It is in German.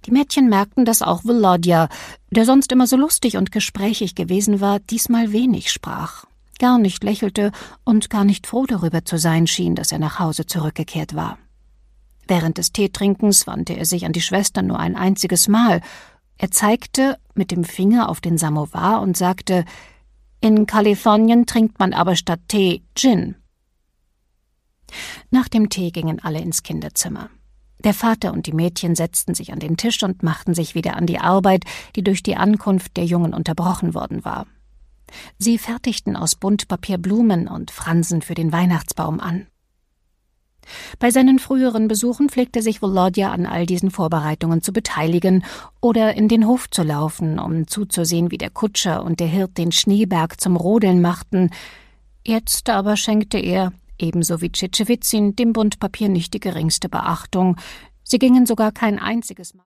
Die Mädchen merkten, dass auch Volodya, der sonst immer so lustig und gesprächig gewesen war, diesmal wenig sprach, gar nicht lächelte und gar nicht froh darüber zu sein schien, dass er nach Hause zurückgekehrt war. Während des Teetrinkens wandte er sich an die Schwestern nur ein einziges Mal. Er zeigte mit dem Finger auf den Samowar und sagte: »In Kalifornien trinkt man aber statt Tee Gin.« Nach dem Tee gingen alle ins Kinderzimmer. Der Vater und die Mädchen setzten sich an den Tisch und machten sich wieder an die Arbeit, die durch die Ankunft der Jungen unterbrochen worden war. Sie fertigten aus Buntpapier Blumen und Fransen für den Weihnachtsbaum an. Bei seinen früheren Besuchen pflegte sich Volodya an all diesen Vorbereitungen zu beteiligen oder in den Hof zu laufen, um zuzusehen, wie der Kutscher und der Hirt den Schneeberg zum Rodeln machten. Jetzt aber schenkte er, ebenso wie Tschitschewitzin, dem Buntpapier nicht die geringste Beachtung. Sie gingen sogar kein einziges Mal